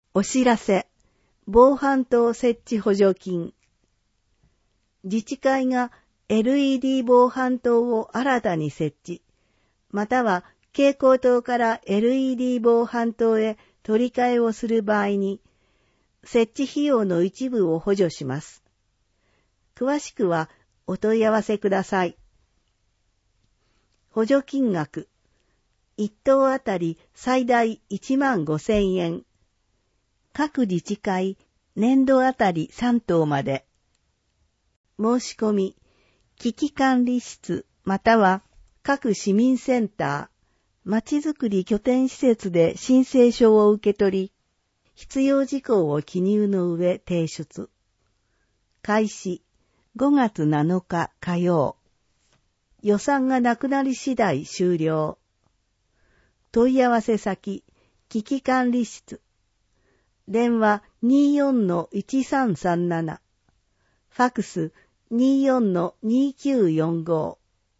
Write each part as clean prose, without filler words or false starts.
お知らせ、防犯灯設置補助金。自治会が LED 防犯灯を新たに設置、または蛍光灯から LED 防犯灯へ取り替えをする場合に、設置費用の一部を補助します。詳しくはお問い合わせください。補助金額、1灯あたり最大15,000円。各自治会、年度あたり3灯まで。申し込み、危機管理室または各市民センター、まちづくり拠点施設で申請書を受け取り、必要事項を記入の上提出。開始、5月7日火曜。予算がなくなり次第終了。問い合わせ先、危機管理室。電話 24-1337。ファックス 24-2945。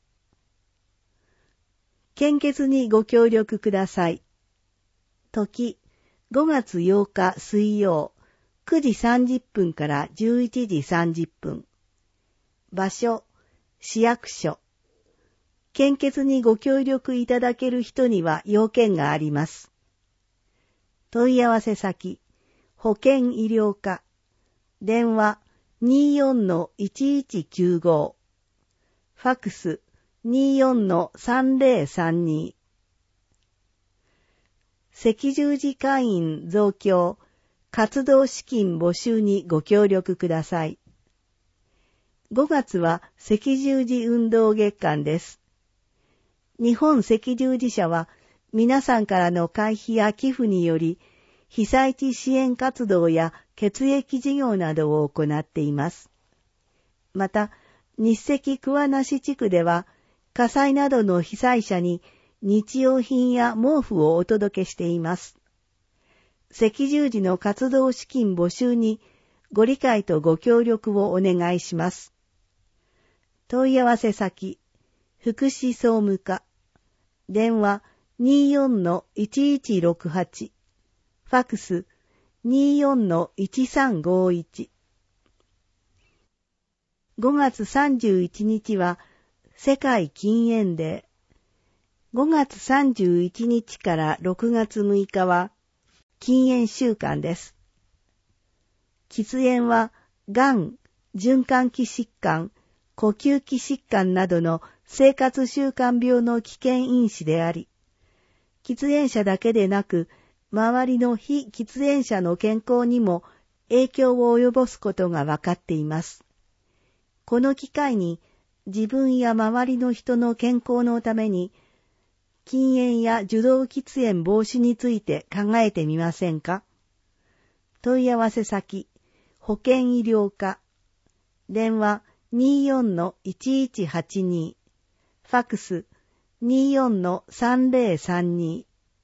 献血にご協力ください。時、5月8日水曜、9時30分から11時30分。場所、市役所。献血にご協力いただける人には要件があります。問い合わせ先、保健医療課。電話 24-1195。ファックス 24-3032。赤十字会員増強、活動資金募集にご協力ください。5月は赤十字運動月間です。日本赤十字社は皆さんからの会費や寄付により、被災地支援活動や血液事業などを行っています。また、日赤桑名市地区では、火災などの被災者に日用品や毛布をお届けしています。赤十字の活動資金募集にご理解とご協力をお願いします。問い合わせ先、福祉総務課。電話 24-1168。ファックス 24-1351。5月31日は世界禁煙デー。5月31日から6月6日は禁煙週間です。喫煙は、がん、循環器疾患、呼吸器疾患などの生活習慣病の危険因子であり、喫煙者だけでなく、周りの非喫煙者の健康にも影響を及ぼすことが分かっています。この機会に自分や周りの人の健康のために禁煙や受動喫煙防止について考えてみませんか？問い合わせ先、保健医療課。電話 24-1182。ファックス 24-3032。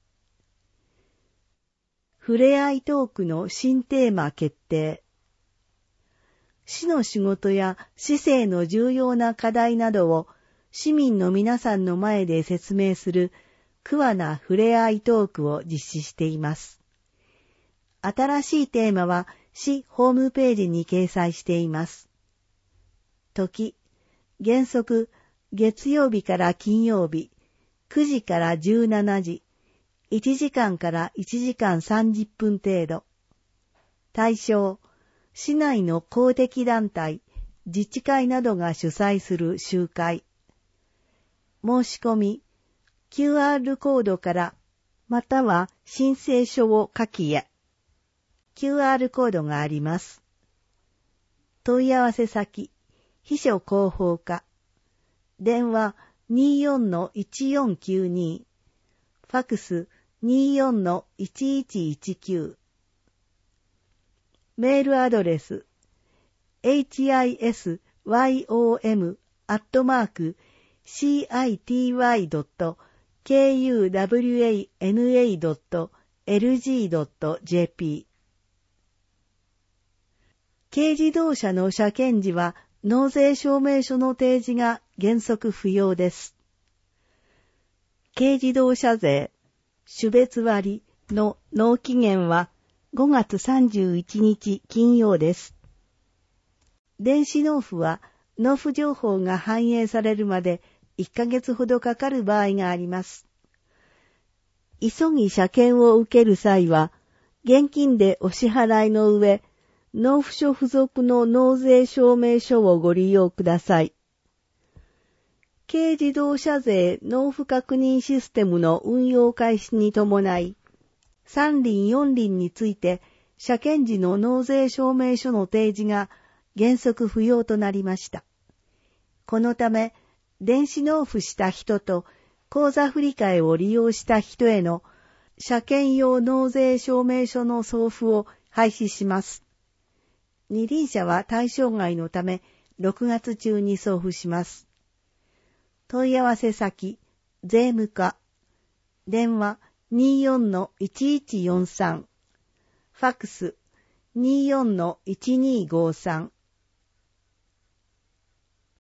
ふれあいトークの新テーマ決定。市の仕事や市政の重要な課題などを市民の皆さんの前で説明する桑名ふれあいトークを実施しています。新しいテーマは市ホームページに掲載しています。時、原則月曜日から金曜日、9時から17時、1時間から1時間30分程度。対象、市内の公的団体、自治会などが主催する集会。申し込み、QR コードからまたは申請書を書きへ。QR コードがあります。問い合わせ先、秘書広報課。電話 24-1492。ファックス 24-1119。メールアドレス hisom@city.kuwana.lg.jp。 軽自動車の車検時は納税証明書の提示が原則不要です。軽自動車税種別割の納期限は 5月31日金曜です。電子納付は納付情報が反映されるまで1ヶ月ほどかかる場合があります。急ぎ車検を受ける際は、現金でお支払いの上、納付書付属の納税証明書をご利用ください。軽自動車税納付確認システムの運用開始に伴い、3輪4輪について車検時の納税証明書の提示が原則不要となりました。このため、電子納付した人と口座振替を利用した人への車検用納税証明書の送付を廃止します。二輪車は対象外のため6月中に送付します。問い合わせ先、税務課、電話 24-1143、ファックス 24-1253